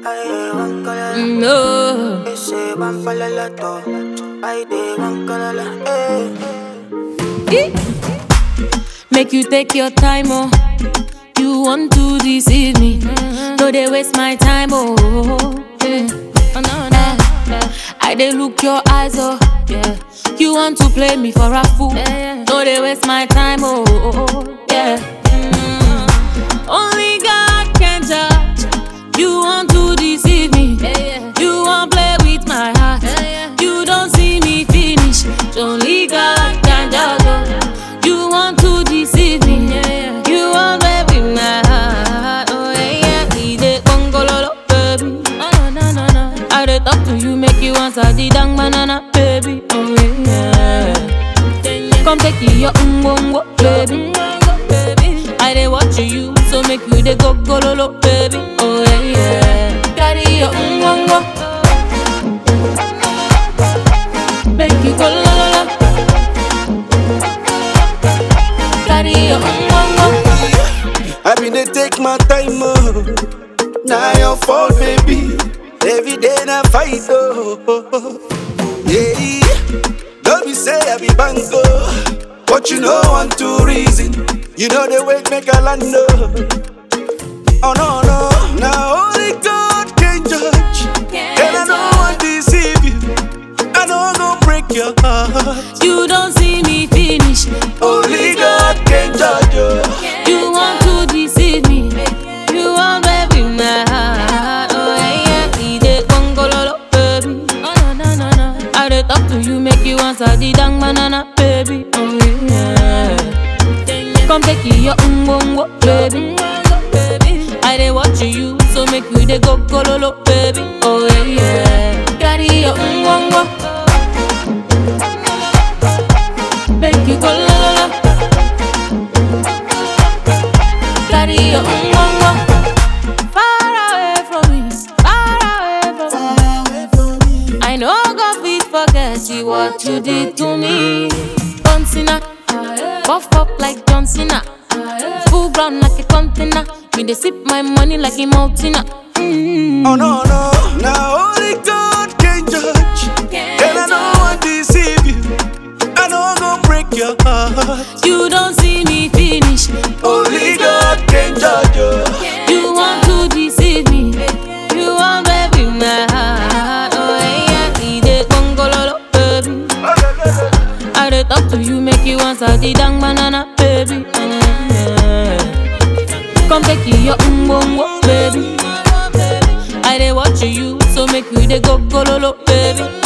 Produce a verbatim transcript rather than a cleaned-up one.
No. Make you take your time, oh. You want to deceive me. No, they waste my time, oh. Yeah. Oh, no, no. I they look your eyes, oh. Yeah. You want to play me for a fool. No, they waste my time, oh. Yeah. Mm. Only God can judge. You want to deceive me. You want play with my heart. You don't see me finish. Only God can judge. You want to deceive me. You want play with my heart. Oh yeah, we dey bongololo, baby. Oh no no no. I dey talk to you, make you answer the dang banana, baby. Oh yeah. Come take your ungongo, baby. I dey watch you, so make you dey go gololo, baby. Oh yeah yeah. Carry your ungongo, make you go la la la. Carry your ungongo. I been dey take my time, oh. Now your fault, baby. Every day na fight, oh. Yeah, don't be say I be bango, but you know one two reason. You know the way make a land, oh. Oh no no, now only God can judge, and I don't want to deceive you. I don't go break your heart. You don't see me finish. Only God can judge you. You want to deceive me. You want baby my heart. Oh yeah, we dey gongololo, baby. Oh no no no. I dey talk to you, make you answer the dang banana, baby. Oh yeah. Come take your umbongo, baby. I dey watch you, so make you dey go gololo, baby. Oh yeah. Carry your umbongo, make you go la la la. Carry your umbongo. Far away from me, far away from me. I know God fit forget you what you did to me. John Cena, buff up like John Cena, full ground like a container. Me dey sip my money like a mountain. Mm. Oh no no, now only God can judge, and I don't want to deceive you. I don't go break your heart. You don't see me finish. Only God can judge you. You want to deceive me. You want baby my heart. Oh yeah, we dey gongololo, baby. I dey talk to you, make you answer the dang banana, baby. Yeah. Come take your umbongo, baby. I dey watch you, so make you dey go gololo, baby.